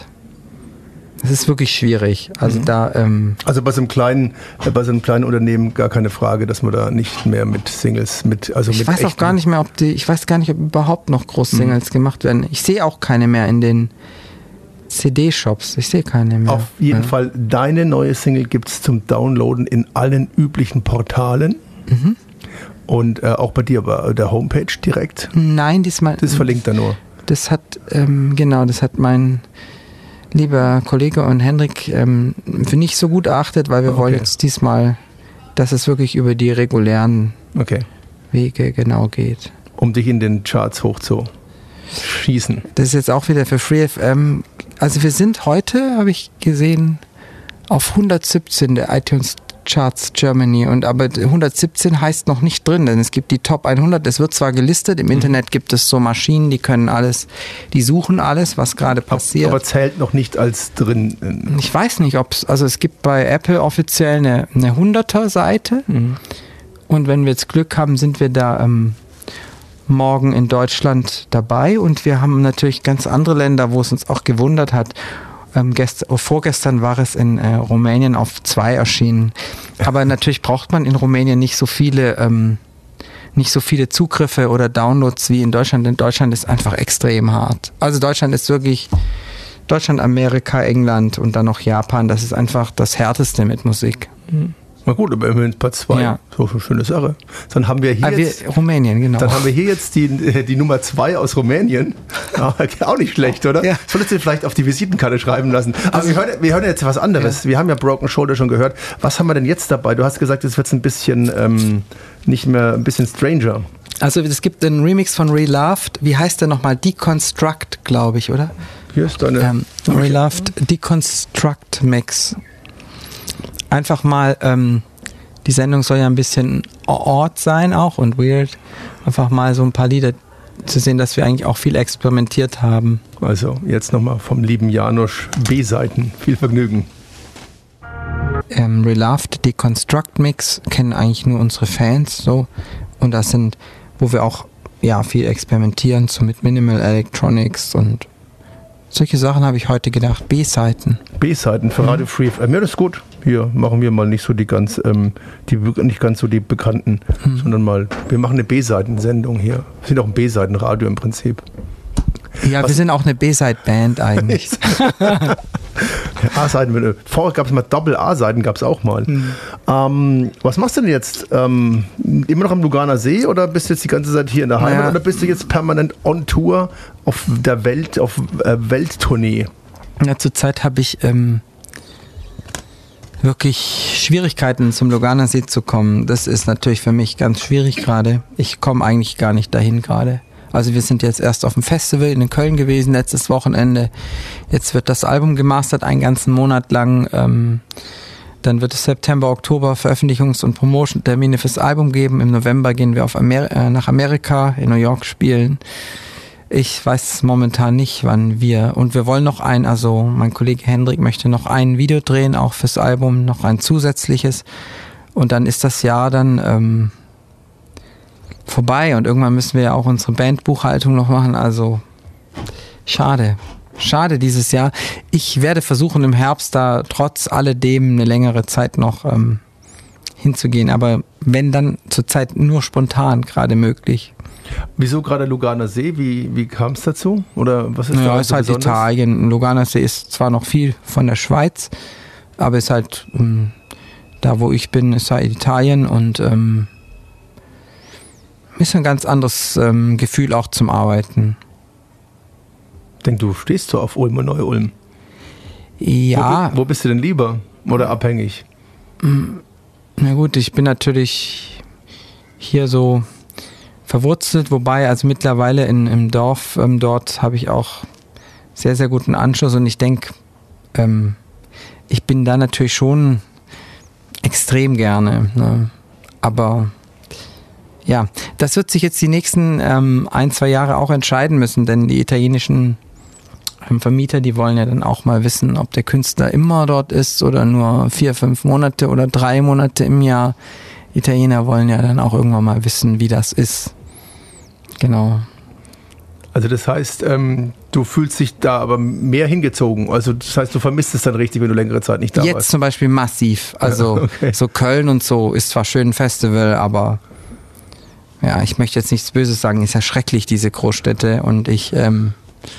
C: das ist wirklich schwierig. Also mhm. da ähm
B: also bei so einem kleinen, bei so einem kleinen Unternehmen gar keine Frage, dass man da nicht mehr mit Singles mit also
C: ich
B: mit
C: weiß auch gar nicht mehr, ob die, ich weiß gar nicht, ob überhaupt noch groß Singles mhm. gemacht werden. Ich sehe auch keine mehr in den C D-Shops. Ich sehe keine mehr.
B: Auf jeden
C: ja.
B: Fall, deine neue Single gibt es zum Downloaden in allen üblichen Portalen. Mhm. Und äh, auch bei dir bei der Homepage direkt?
C: Nein, diesmal.
B: Das verlinkt er nur.
C: Das hat, ähm, genau, das hat mein lieber Kollege und Hendrik ähm, für nicht so gut erachtet, weil wir okay. wollen jetzt diesmal, dass es wirklich über die regulären
B: okay.
C: Wege genau geht.
B: Um dich in den Charts hoch zu schießen.
C: Das ist jetzt auch wieder für Free F M. Also wir sind heute, habe ich gesehen, auf hundertsiebzehn der iTunes Charts Germany, und aber hundertsiebzehn heißt noch nicht drin, denn es gibt die Top hundert, es wird zwar gelistet, im mhm. Internet gibt es so Maschinen, die können alles, die suchen alles, was gerade passiert.
B: Aber zählt noch nicht als drin.
C: Ich weiß nicht, ob es, also es gibt bei Apple offiziell eine, eine hunderter-Seite mhm. und wenn wir jetzt Glück haben, sind wir da ähm, morgen in Deutschland dabei, und wir haben natürlich ganz andere Länder, wo es uns auch gewundert hat. Ähm, gest- oh, vorgestern war es in äh, Rumänien auf zwei erschienen. Aber natürlich braucht man in Rumänien nicht so viele, ähm, nicht so viele Zugriffe oder Downloads wie in Deutschland. Denn Deutschland ist einfach extrem hart. Also Deutschland ist wirklich Deutschland, Amerika, England und dann noch Japan. Das ist einfach das Härteste mit Musik.
B: Mhm. Na gut, aber immerhin Platz zwei. Ja. So eine schöne Sache. Dann haben wir hier
C: ah,
B: jetzt
C: wir, Rumänien, genau.
B: Dann haben wir hier jetzt die, die Nummer zwei aus Rumänien. Ja, auch nicht schlecht, oder? Ja. Solltest du vielleicht auf die Visitenkarte schreiben lassen. Aber also, wir, hören, wir hören jetzt was anderes. Ja. Wir haben ja Broken Shoulder schon gehört. Was haben wir denn jetzt dabei? Du hast gesagt, jetzt wird es ein bisschen ähm, nicht mehr ein bisschen stranger.
C: Also es gibt einen Remix von Reloved. Wie heißt der nochmal? Deconstruct, glaube ich, oder?
B: Hier ist deine
C: ähm, Reloved Deconstruct Mix. Einfach mal, ähm, die Sendung soll ja ein bisschen Ort sein auch und weird. Einfach mal so ein paar Lieder zu sehen, dass wir eigentlich auch viel experimentiert haben.
B: Also jetzt nochmal vom lieben Janusz B-Seiten. Viel Vergnügen.
C: Ähm, Reloved Deconstruct Mix kennen eigentlich nur unsere Fans so. Und das sind, wo wir auch ja viel experimentieren, so mit Minimal Electronics und solche Sachen habe ich heute gedacht. B-Seiten.
B: B-Seiten für mhm. Radio Free F M. Ja, das ist gut. Hier machen wir mal nicht so die ganz, ähm, die nicht ganz so die bekannten, mhm. sondern mal, wir machen eine B-Seiten-Sendung hier. Wir sind auch ein B-Seiten-Radio im Prinzip.
C: Ja, was? Wir sind auch eine B-Side-Band eigentlich.
B: A-Seiten, vorher gab es mal Doppel-A-Seiten, gab es auch mal. Mhm. Ähm, was machst du denn jetzt? Ähm, immer noch am Luganer See oder bist du jetzt die ganze Zeit hier in der Heimat naja. oder bist du jetzt permanent on Tour auf der Welt, auf äh, Welttournee?
C: Ja, zurzeit habe ich ähm, wirklich Schwierigkeiten, zum Luganer See zu kommen. Das ist natürlich für mich ganz schwierig gerade. Ich komme eigentlich gar nicht dahin gerade. Also wir sind jetzt erst auf dem Festival in Köln gewesen, letztes Wochenende. Jetzt wird das Album gemastert, einen ganzen Monat lang. Ähm, dann wird es September, Oktober Veröffentlichungs- und Promotion-Termine fürs Album geben. Im November gehen wir auf Amer- äh, nach Amerika, in New York spielen. Ich weiß momentan nicht, wann wir... Und wir wollen noch ein, also mein Kollege Hendrik möchte noch ein Video drehen, auch fürs Album, noch ein zusätzliches. Und dann ist das Jahr dann... Ähm, vorbei und irgendwann müssen wir ja auch unsere Bandbuchhaltung noch machen, also schade, schade dieses Jahr. Ich werde versuchen im Herbst da trotz alledem eine längere Zeit noch ähm, hinzugehen, aber wenn dann zurzeit nur spontan gerade möglich.
B: Wieso gerade Luganer See? Wie, wie kam es dazu? Oder was ist
C: ja,
B: da
C: ist
B: so
C: halt
B: besonders?
C: Italien. Luganer See ist zwar noch viel von der Schweiz, aber ist halt ähm, da, wo ich bin, ist halt Italien und ähm, ist ein ganz anderes ähm, Gefühl auch zum Arbeiten.
B: Ich denke, du stehst so auf Ulm und Neu-Ulm.
C: Ja.
B: Wo, wo bist du denn lieber oder abhängig?
C: Na gut, ich bin natürlich hier so verwurzelt, wobei also mittlerweile in, im Dorf ähm, dort habe ich auch sehr, sehr guten Anschluss und ich denke, ähm, ich bin da natürlich schon extrem gerne, ne? Aber ja, das wird sich jetzt die nächsten ähm, ein, zwei Jahre auch entscheiden müssen, denn die italienischen ähm, Vermieter, die wollen ja dann auch mal wissen, ob der Künstler immer dort ist oder nur vier, fünf Monate oder drei Monate im Jahr. Italiener wollen ja dann auch irgendwann mal wissen, wie das ist. Genau.
B: Also das heißt, ähm, du fühlst dich da aber mehr hingezogen. Also das heißt, du vermisst es dann richtig, wenn du längere Zeit nicht da
C: Jetzt
B: warst.
C: Jetzt zum Beispiel massiv. Also okay. So Köln und so ist zwar schön ein Festival, aber ja, ich möchte jetzt nichts Böses sagen, ist ja schrecklich, diese Großstädte und ich, ähm,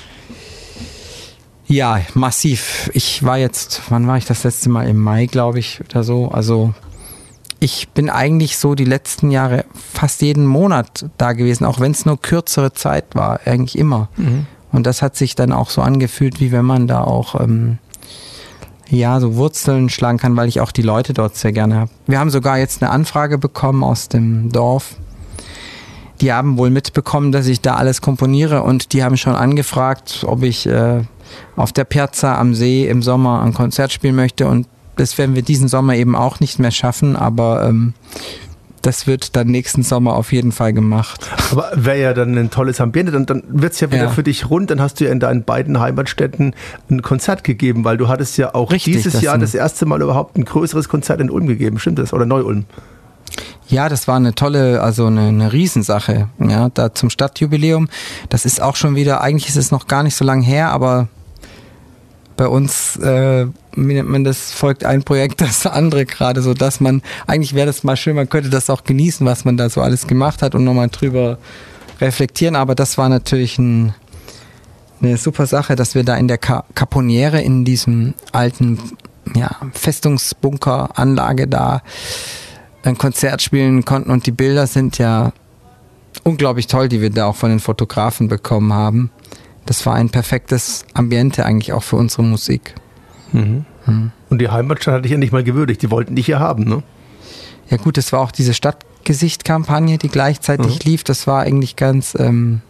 C: ja, massiv. Ich war jetzt, wann war ich das letzte Mal? Im Mai, glaube ich, oder so. Also ich bin eigentlich so die letzten Jahre fast jeden Monat da gewesen, auch wenn es nur kürzere Zeit war, eigentlich immer. Mhm. Und das hat sich dann auch so angefühlt, wie wenn man da auch, ähm, ja, so Wurzeln schlagen kann, weil ich auch die Leute dort sehr gerne habe. Wir haben sogar jetzt eine Anfrage bekommen aus dem Dorf. Die haben wohl mitbekommen, dass ich da alles komponiere und die haben schon angefragt, ob ich äh, auf der Piazza am See im Sommer ein Konzert spielen möchte und das werden wir diesen Sommer eben auch nicht mehr schaffen, aber ähm, das wird dann nächsten Sommer auf jeden Fall gemacht.
B: Aber wäre ja dann ein tolles Ambiente, dann, dann wird es ja wieder ja. für dich rund, dann hast du ja in deinen beiden Heimatstädten ein Konzert gegeben, weil du hattest ja auch Richtig, dieses das Jahr das erste Mal überhaupt ein größeres Konzert in Ulm gegeben, stimmt das? Oder Neu-Ulm?
C: Ja, das war eine tolle, also eine, eine Riesensache, ja, da zum Stadtjubiläum. Das ist auch schon wieder, eigentlich ist es noch gar nicht so lange her, aber bei uns, äh, wie nennt man das, folgt ein Projekt das andere gerade, so dass man, eigentlich wäre das mal schön, man könnte das auch genießen, was man da so alles gemacht hat und nochmal drüber reflektieren, aber das war natürlich ein, eine super Sache, dass wir da in der Ka- Caponiere, in diesem alten, ja, Festungsbunkeranlage da ein Konzert spielen konnten und die Bilder sind ja unglaublich toll, die wir da auch von den Fotografen bekommen haben. Das war ein perfektes Ambiente eigentlich auch für unsere Musik.
B: Mhm. Mhm. Und die Heimatstadt hatte ich ja nicht mal gewürdigt, die wollten dich hier haben, ne?
C: Ja gut, das war auch diese Stadtgesicht-Kampagne, die gleichzeitig mhm. lief, das war eigentlich ganz ähm,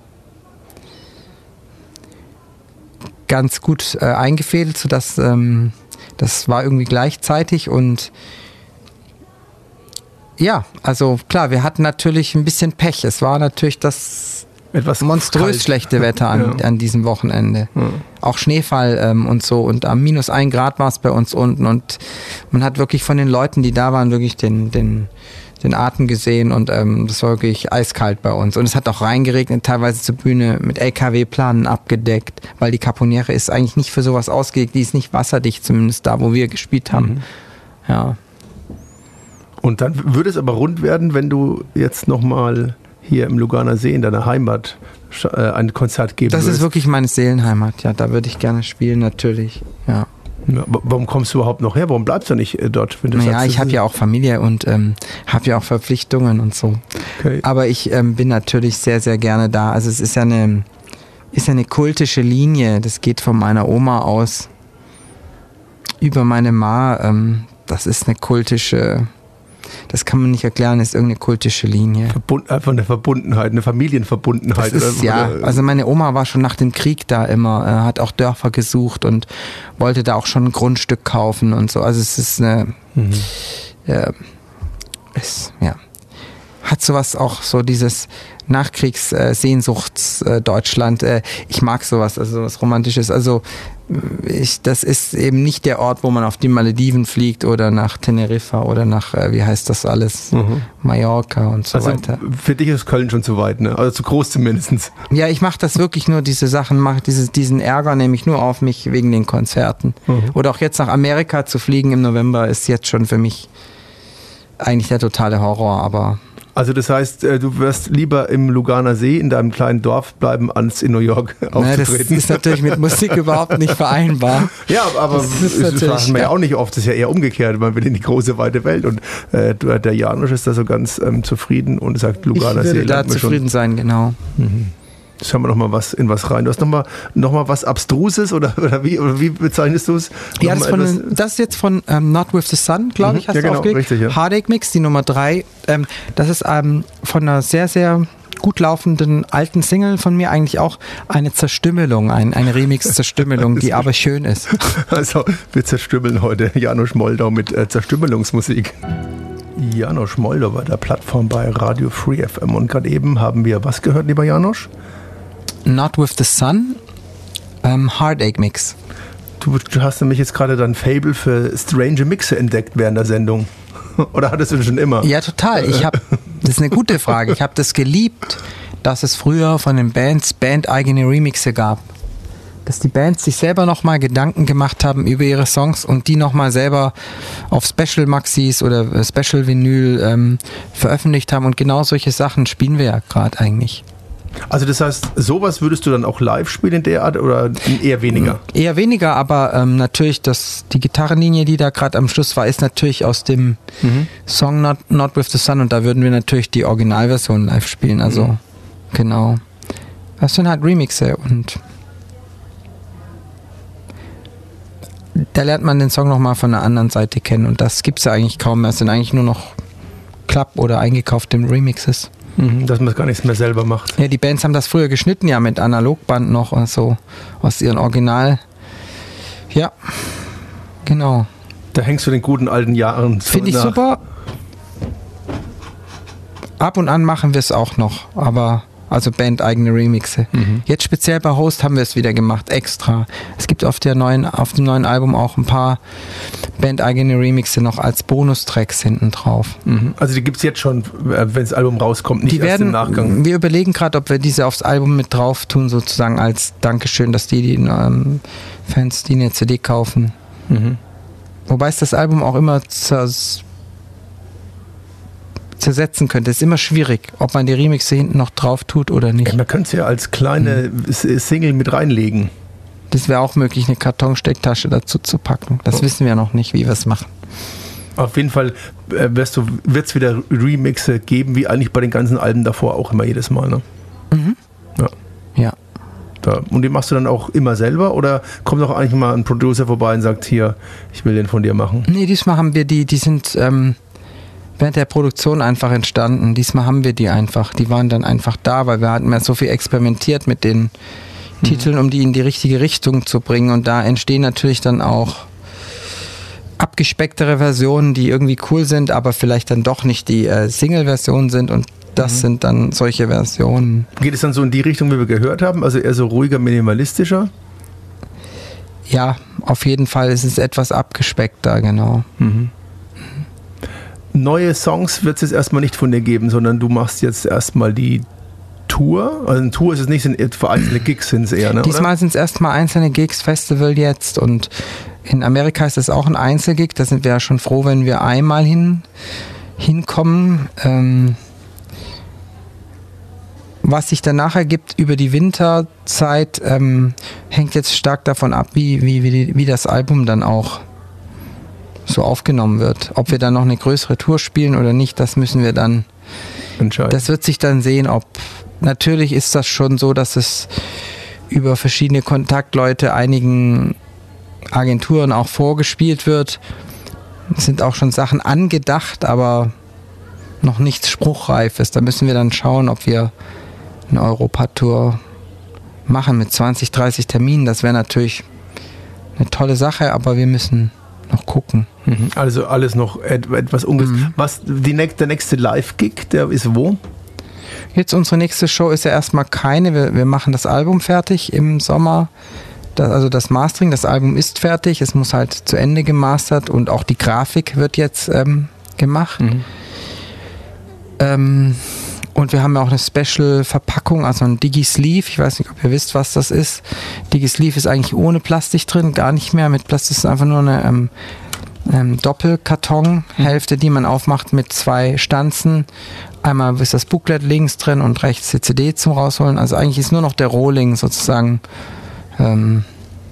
C: ganz gut äh, eingefädelt, sodass ähm, das war irgendwie gleichzeitig und ja, also klar, wir hatten natürlich ein bisschen Pech. Es war natürlich das etwas monströs kalt. Schlechte Wetter an, ja. an diesem Wochenende. Ja. auch Schneefall ähm, und so und am minus ein Grad war es bei uns unten und man hat wirklich von den Leuten, die da waren, wirklich den, den, den Atem gesehen und ähm, das war wirklich eiskalt bei uns. Und es hat auch reingeregnet, teilweise zur Bühne mit L K W-Planen abgedeckt, weil die Caponiere ist eigentlich nicht für sowas ausgelegt, die ist nicht wasserdicht, zumindest da, wo wir gespielt haben. Mhm. Ja.
B: Und dann würde es aber rund werden, wenn du jetzt nochmal hier im Luganer See in deiner Heimat äh, ein Konzert geben
C: würdest. Das
B: würdest.
C: ist wirklich meine Seelenheimat, ja, da würde ich gerne spielen, natürlich, ja.
B: Ja, warum kommst du überhaupt noch her? Warum bleibst du nicht äh, dort? Wenn du
C: naja,
B: sagst,
C: ich habe ja auch Familie und ähm, habe ja auch Verpflichtungen und so.
B: Okay.
C: Aber ich ähm, bin natürlich sehr, sehr gerne da. Also es ist ja eine, ist ja eine kultische Linie. Das geht von meiner Oma aus über meine Ma. Ähm, das ist eine kultische... Das kann man nicht erklären, ist irgendeine kultische Linie.
B: Verbund, einfach eine Verbundenheit, eine Familienverbundenheit.
C: Das ist,
B: oder,
C: ja,
B: oder,
C: also meine Oma war schon nach dem Krieg da immer, äh, hat auch Dörfer gesucht und wollte da auch schon ein Grundstück kaufen und so. Also es ist eine, mhm. äh, es, ja, hat sowas auch so dieses Nachkriegs-Sehnsuchts-Deutschland. Äh, äh, ich mag sowas, also sowas Romantisches. Also ich, das ist eben nicht der Ort, wo man auf die Malediven fliegt oder nach Teneriffa oder nach, äh, wie heißt das alles, mhm. Mallorca und so
B: also
C: weiter.
B: Für dich ist Köln schon zu weit, ne? Also zu groß zumindest.
C: Ja, ich mache das wirklich nur, diese Sachen, mache dieses, diesen Ärger nehme ich nur auf mich wegen den Konzerten. Mhm. Oder auch jetzt nach Amerika zu fliegen im November ist jetzt schon für mich eigentlich der totale Horror, aber...
B: Also das heißt, du wirst lieber im Luganer See in deinem kleinen Dorf bleiben, als in New York aufzutreten.
C: Naja, das ist natürlich mit Musik überhaupt nicht vereinbar.
B: Ja, aber das, das fragen wir ja auch nicht oft. Das ist ja eher umgekehrt. Man will in die große, weite Welt. Und äh, der Janusz ist da so ganz ähm, zufrieden und sagt, Luganer See.
C: Ich würde da zufrieden sein, genau.
B: Mhm. Schauen wir noch mal was in was rein. Du hast noch mal, noch mal was Abstruses oder, oder, wie, oder wie bezeichnest du es?
C: Ja, das, von, das ist jetzt von ähm, Not With The Sun, glaube ich, hast
B: ja,
C: du
B: genau,
C: aufgelegt.
B: Richtig, ja.
C: Heartache Mix, die Nummer drei. Ähm, das ist ähm, von einer sehr, sehr gut laufenden alten Single von mir eigentlich auch eine Zerstümmelung, ein, eine Remix-Zerstümmelung, die aber schön ist.
B: Also wir zerstümmeln heute Janusz Moldau mit äh, Zerstümmelungsmusik. Janusz Moldau bei der Plattform bei Radio Free F M. Und gerade eben haben wir was gehört, lieber Janusz?
C: Not With The Sun, ähm, Heartache Mix.
B: Du, du hast nämlich jetzt gerade dein Fable für strange Mixe entdeckt während der Sendung. Oder hattest du das schon immer?
C: Ja, total. Ich hab, das ist eine gute Frage. Ich habe das geliebt, dass es früher von den Bands bandeigene Remixe gab. Dass die Bands sich selber nochmal Gedanken gemacht haben über ihre Songs und die nochmal selber auf Special Maxis oder Special Vinyl ähm, veröffentlicht haben. Und genau solche Sachen spielen wir ja gerade eigentlich.
B: Also das heißt, sowas würdest du dann auch live spielen in der Art oder eher weniger?
C: Eher weniger, aber ähm, natürlich das, die Gitarrenlinie, die da gerade am Schluss war, ist natürlich aus dem mhm. Song Not, Not With The Sun und da würden wir natürlich die Originalversion live spielen, also mhm. genau. Das sind halt Remixe und da lernt man den Song nochmal von der anderen Seite kennen und das gibt es ja eigentlich kaum mehr, es sind eigentlich nur noch Club- oder eingekaufte Remixes.
B: Mhm, dass man es gar nichts mehr selber macht.
C: Ja, die Bands haben das früher geschnitten, ja, mit Analogband noch und so, aus ihren Original. Ja, genau.
B: Da hängst du den guten alten Jahren so
C: Finde ich
B: nach.
C: super. Ab und an machen wir es auch noch, aber also bandeigene Remixe. Mhm. Jetzt speziell bei Host haben wir es wieder gemacht, extra. Es gibt auf, der neuen, auf dem neuen Album auch ein paar bandeigene Remixe noch als Bonustracks hinten drauf.
B: Mhm. Also die gibt es jetzt schon, wenn das Album rauskommt, nicht
C: die
B: erst
C: werden,
B: im Nachgang.
C: Wir überlegen gerade, ob wir diese aufs Album mit drauf tun, sozusagen als Dankeschön, dass die, die ähm, Fans die eine C D kaufen. Mhm. Wobei es das Album auch immer zers zersetzen könnte. Es ist immer schwierig, ob man die Remixe hinten noch drauf tut oder nicht.
B: Ja, man könnte es ja als kleine mhm. Single mit reinlegen.
C: Das wäre auch möglich, eine Kartonstecktasche dazu zu packen. Das oh. wissen wir noch nicht, wie wir es machen.
B: Auf jeden Fall äh, wird es wieder Remixe geben, wie eigentlich bei den ganzen Alben davor auch immer jedes Mal. Ne?
C: Mhm.
B: Ja.
C: Ja.
B: Da. Und die machst du dann auch immer selber oder kommt auch eigentlich mal ein Producer vorbei und sagt, hier, ich will den von dir machen?
C: Nee, diesmal haben wir die, die sind ähm, während der Produktion einfach entstanden. Diesmal haben wir die einfach. Die waren dann einfach da, weil wir hatten ja so viel experimentiert mit den mhm. Titeln, um die in die richtige Richtung zu bringen. Und da entstehen natürlich dann auch abgespecktere Versionen, die irgendwie cool sind, aber vielleicht dann doch nicht die äh, Single-Versionen sind. Und das mhm. sind dann solche Versionen.
B: Geht es dann so in die Richtung, wie wir gehört haben? Also eher so ruhiger, minimalistischer?
C: ja, auf jeden Fall ist es etwas abgespeckter, genau.
B: Mhm. Neue Songs wird es jetzt erstmal nicht von dir geben, sondern du machst jetzt erstmal die Tour. Also eine Tour ist es nicht, sind für einzelne Gigs sind es eher, ne?
C: Diesmal sind es erstmal einzelne Gigs, Festival jetzt, und in Amerika ist es auch ein Einzelgig. Da sind wir ja schon froh, wenn wir einmal hin, hinkommen. Ähm, was sich danach ergibt über die Winterzeit, ähm, hängt jetzt stark davon ab, wie, wie, wie, wie das Album dann auch so aufgenommen wird. Ob wir dann noch eine größere Tour spielen oder nicht, das müssen wir dann entscheiden. Das wird sich dann sehen, ob, natürlich ist das schon so, dass es über verschiedene Kontaktleute einigen Agenturen auch vorgespielt wird. Es sind auch schon Sachen angedacht, aber noch nichts Spruchreifes. Da müssen wir dann schauen, ob wir eine Europatour machen mit zwanzig, dreißig Terminen. Das wäre natürlich eine tolle Sache, aber wir müssen noch gucken.
B: Also alles noch etwas ungefähr. Mhm. Was die, der nächste Live-Gig, der ist wo?
C: Jetzt unsere nächste Show ist ja erstmal keine. Wir, wir machen das Album fertig im Sommer. Das, also das Mastering, das Album ist fertig. Es muss halt zu Ende gemastert und auch die Grafik wird jetzt ähm, gemacht. Mhm. Ähm, und wir haben ja auch eine Special-Verpackung, also ein Digi-Sleeve. Ich weiß nicht, ob ihr wisst, was das ist. Digi-Sleeve ist eigentlich ohne Plastik drin, gar nicht mehr. Mit Plastik ist einfach nur eine ähm, ähm, Doppelkartonhälfte, die man aufmacht mit zwei Stanzen. Einmal ist das Booklet links drin und rechts die C D zum Rausholen. Also eigentlich ist nur noch der Rohling sozusagen, ähm,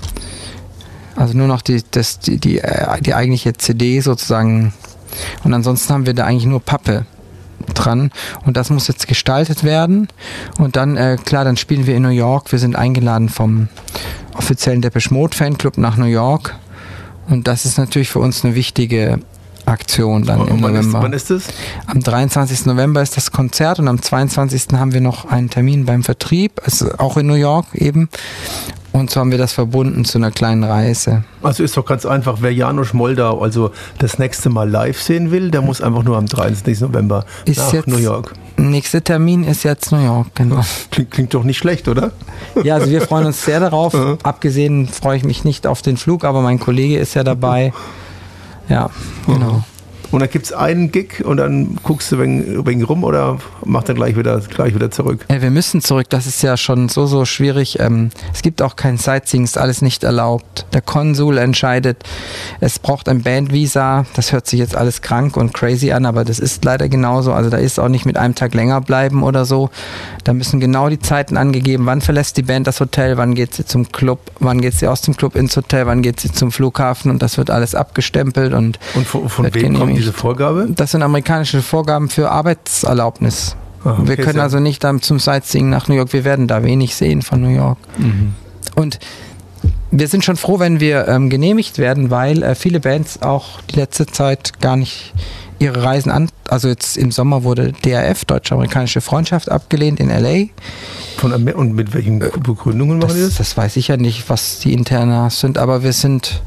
C: also nur noch die, das, die, die, die eigentliche C D sozusagen. Und ansonsten haben wir da eigentlich nur Pappe dran, und das muss jetzt gestaltet werden, und dann, äh, klar, dann spielen wir in New York. Wir sind eingeladen vom offiziellen Depeche Mode Fanclub nach New York, und das ist natürlich für uns eine wichtige Aktion dann im
B: wann
C: November.
B: Ist, wann ist das?
C: Am dreiundzwanzigsten November ist das Konzert, und am zweiundzwanzigsten haben wir noch einen Termin beim Vertrieb, also auch in New York eben. Und so haben wir das verbunden zu einer kleinen Reise.
B: Also ist doch ganz einfach, wer Janusz Moldau also das nächste Mal live sehen will, der muss einfach nur am dreiundzwanzigsten November
C: ist
B: nach
C: jetzt,
B: New York.
C: Nächster Termin ist jetzt New York, genau.
B: Klingt, klingt doch nicht schlecht, oder?
C: Ja, also wir freuen uns sehr darauf. Abgesehen freue ich mich nicht auf den Flug, aber mein Kollege ist ja dabei. Ja, genau.
B: Und dann gibt es einen Gig und dann guckst du wegen, wegen rum oder macht er gleich wieder, gleich wieder zurück?
C: Ja, wir müssen zurück, das ist ja schon so, so schwierig. Ähm, es gibt auch kein Sightseeing, ist alles nicht erlaubt. Der Konsul entscheidet, es braucht ein Bandvisa. Das hört sich jetzt alles krank und crazy an, aber das ist leider genauso. Also da ist auch nicht mit einem Tag länger bleiben oder so. Da müssen genau die Zeiten angegeben, wann verlässt die Band das Hotel, wann geht sie zum Club, wann geht sie aus dem Club ins Hotel, wann geht sie zum Flughafen, und das wird alles abgestempelt. Und,
B: und von, von wem genehmigt. Kommt diese Vorgabe?
C: Das sind amerikanische Vorgaben für Arbeitserlaubnis. Ah, okay, wir können also nicht dann zum Sightseeing nach New York. Wir werden da wenig sehen von New York. Mhm. Und wir sind schon froh, wenn wir ähm, genehmigt werden, weil äh, viele Bands auch die letzte Zeit gar nicht ihre Reisen an... Also jetzt im Sommer wurde D R F, Deutsch-Amerikanische Freundschaft, abgelehnt in L A.
B: Von Amer- und mit welchen Begründungen machen
C: das,
B: die das?
C: Das weiß ich ja nicht, was die Internas sind, aber wir sind...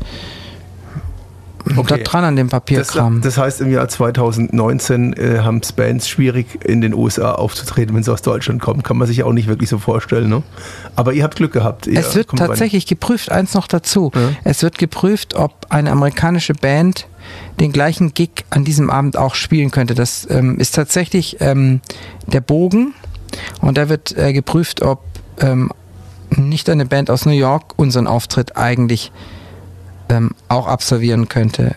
C: Okay. Da dran an dem Papierkram.
B: Das, das heißt, im Jahr zweitausendneunzehn äh, haben es Bands schwierig, in den U S A aufzutreten, wenn sie aus Deutschland kommen. Kann man sich auch nicht wirklich so vorstellen. Ne? Aber ihr habt Glück gehabt. Ihr
C: es wird tatsächlich rein. geprüft, eins noch dazu. Ja. Es wird geprüft, ob eine amerikanische Band den gleichen Gig an diesem Abend auch spielen könnte. Das ähm, ist tatsächlich ähm, der Bogen, und da wird äh, geprüft, ob ähm, nicht eine Band aus New York unseren Auftritt eigentlich Ähm, auch absolvieren könnte.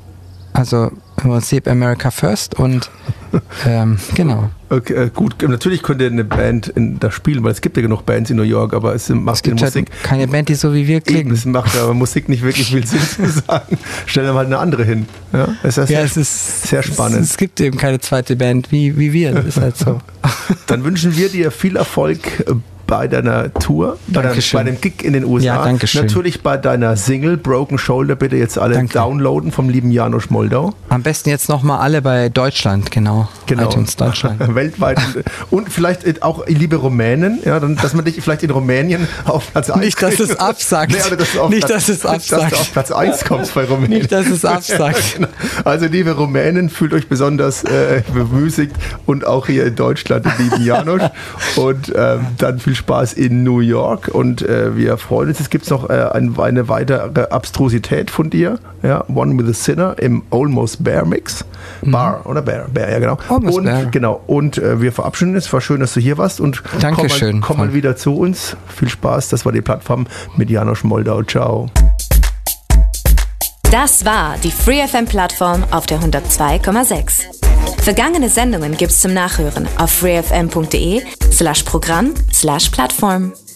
C: Also im Prinzip America First, und ähm, genau.
B: Okay, äh, gut, natürlich könnte eine Band in, da spielen, weil es gibt ja genug Bands in New York, aber es macht
C: es gibt
B: die Musik...
C: Halt keine Band, die so wie wir klingen.
B: Es macht aber Musik nicht wirklich viel Sinn zu sagen. Stellen wir mal eine andere hin. Ja, das ist
C: ja,
B: sehr,
C: es ist
B: sehr spannend.
C: Es, es gibt eben keine zweite Band wie, wie wir, das ist halt so.
B: Dann wünschen wir dir viel Erfolg bei deiner Tour, bei, dein, bei dem Gig in den U S A.
C: Ja, danke schön.
B: Natürlich bei deiner Single Broken Shoulder, bitte jetzt alle danke. downloaden vom lieben Janusz Moldau.
C: Am besten jetzt nochmal alle bei Deutschland, genau.
B: Genau.
C: iTunes Deutschland.
B: Weltweit. Und vielleicht auch liebe Rumänen, ja, dann, dass man dich vielleicht in Rumänien auf Platz eins
C: Nicht, dass es absagt.
B: Nee, dass du auf
C: nicht,
B: Platz,
C: dass es absagt.
B: Dass du auf Platz eins kommst bei Rumänien.
C: Nicht, dass es absagt.
B: Genau. Also liebe Rumänen, fühlt euch besonders äh, bemüßigt, und auch hier in Deutschland den lieben Janusz. Und ähm, dann viel Spaß in New York und äh, wir freuen uns. Es gibt noch äh, ein, eine weitere Abstrusität von dir. Ja, One with a Sinner im Almost Bear Mix. Bar mhm. oder Bear? Bear, ja genau.
C: Almost
B: und,
C: Bear.
B: Genau. Und äh, wir verabschieden uns. Es war schön, dass du hier warst und
C: Dankeschön.
B: komm mal, komm mal wieder zu uns. Viel Spaß. Das war die Plattform mit Janosch Moldau. Ciao.
A: Das war die Free F M-Plattform auf der hundertzwei Komma sechs. Vergangene Sendungen gibt's zum Nachhören auf freefm punkt de slash Programm slash Plattform.